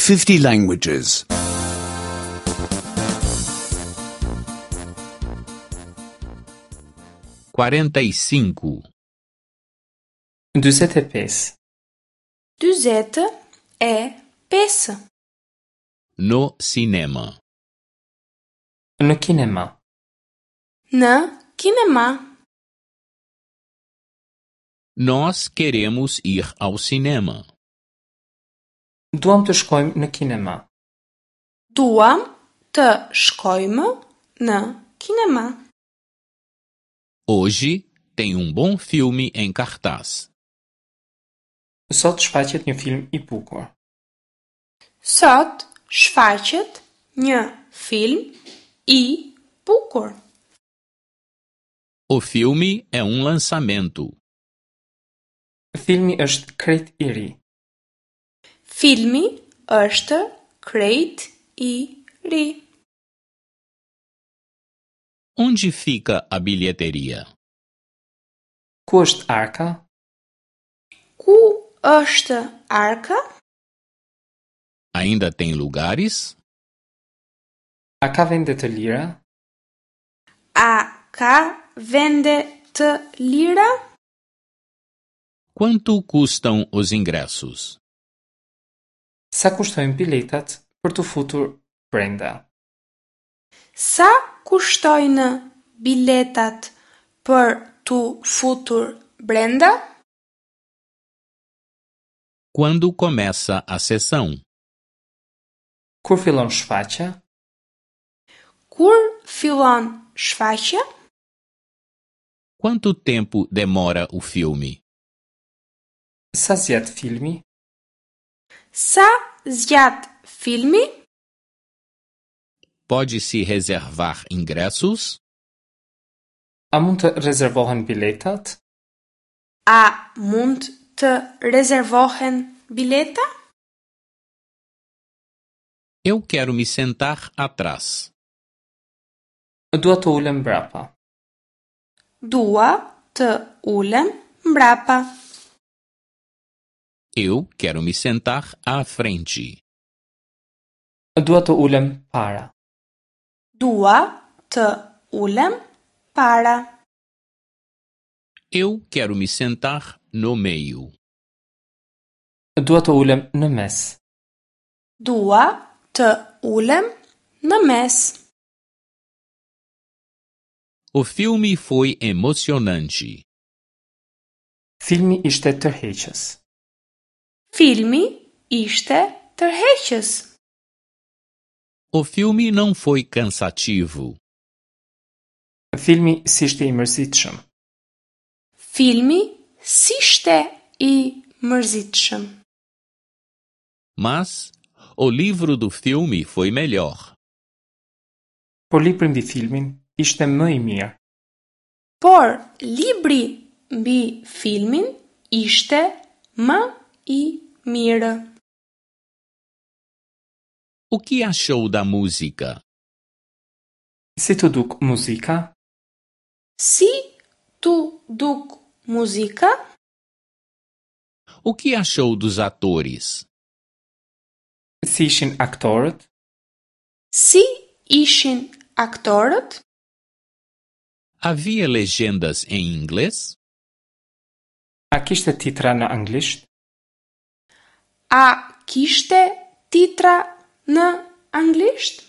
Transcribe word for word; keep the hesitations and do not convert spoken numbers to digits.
fifty languages. quarenta e cinco. dyzet e pesë. Dyzeta e pesë. No cinema. Në kinema. Në kinema. Nós queremos ir ao cinema. Duam të shkojmë në kinema. Duam të shkojmë në kinema. Hoje tem um bom filme em cartaz. Sot shfaqet një film i bukur. Sot shfaqet një film i bukur. O filme é um lançamento. Filmi është krejt i ri. Filmi është krejt i ri. Onde fica a bilheteria? Ku është arka? Ku është arka? Ainda tem lugares? A ka vende të lira? A ka vende të lira? Quanto custam os ingressos? Sa kushtojnë biletat për të futur brenda? Sa kushtojnë biletat për të futur brenda? Quando começa a sessão? Kur fillon shfaqja? Kur fillon shfaqja? Quanto tempo demora o filme? Sa zjat filmi? Sa zgjat filmi? Pode-se reservar ingressos? A mund të rezervohen biletat? A mund të rezervohen bileta? Eu quero me sentar atrás. Dua të ulem mbrapa. Dua të ulem mbrapa. Eu quero me sentar à frente. Dua të ulem para. Dua të ulem para. Eu quero me sentar no meio. Dua të ulem në mes. Dua të ulem në mes. O filme foi emocionante. Filmi ishte tërheqës. Filmi ishte tërheqës. O filme não foi cansativo. Filmi s'ishte i mërzitshëm. Filmi s'ishte i mërzitshëm. Mas o livro do filme foi melhor. Por libri mbi filmin ishte më i mirë. Por libri mbi filmin ishte më i mirë. O que achou da música? Si të duk muzika? Si tu duk muzika? O que achou dos atores? Si ishin aktorët? Si ishin aktorët? Havia legendas em inglês? A kishte titra në anglisht? A kishte titra në anglisht?